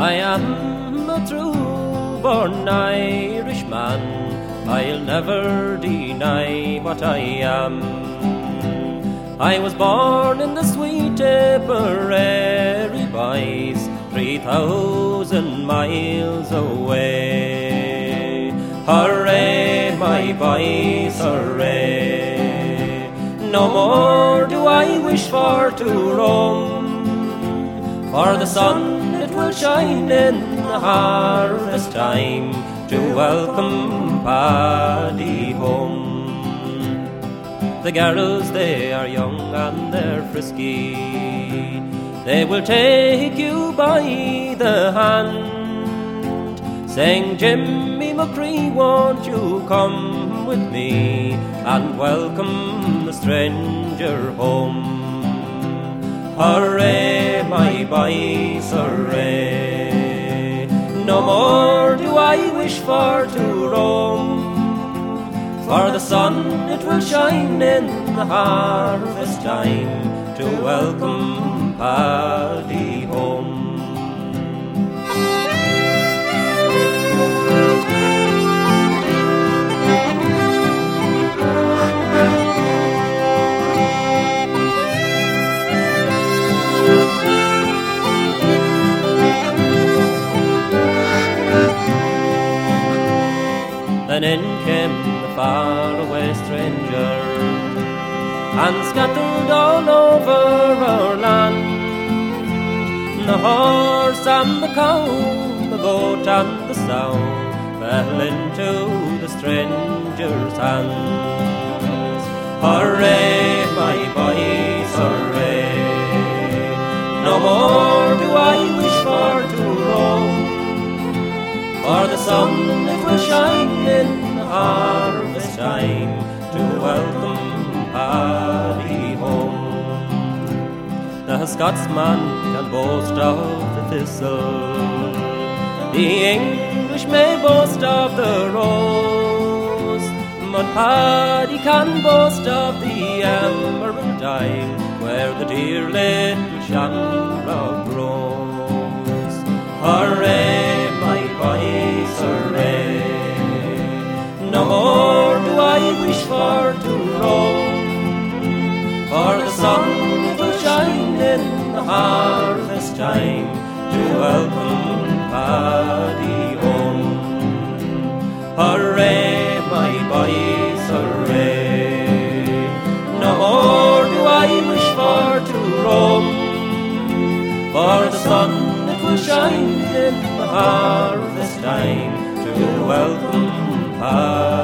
I am a true-born Irishman. I'll never deny what I am. I was born in the sweet Tipperary, boys, 3,000 miles away. Hooray, my boys, hooray. No more do I wish for to roam, for the sun it will shine in the harvest time to welcome Paddy home. The girls, they are young and they're frisky. They will take you by the hand, saying, Jimmy McCree, won't you come with me and welcome the stranger home? Hooray, my boys, hooray. No more do I wish for to roam, for the sun it will shine in the harvest time to welcome Paddy home. Then in came the faraway stranger, and scattered all over our land, the horse and the cow, the goat and the sow, fell into the stranger's hands. Hooray, my boys, hooray. No more do I wish for to roam, for the sun it will shine in the harvest time to welcome Paddy home. The Scotsman can boast of the thistle, the English may boast of the rose, but Paddy can boast of the Emerald Isle, where the dear little shamrock grows. Hooray, my boys, hooray. No more do I wish for to roam, for the sun will shine in the harvest time to welcome Paddy home. Hooray, my boys, hooray. No more do I wish for to roam, for the sun it will shine in the harvest time to welcome Paddy.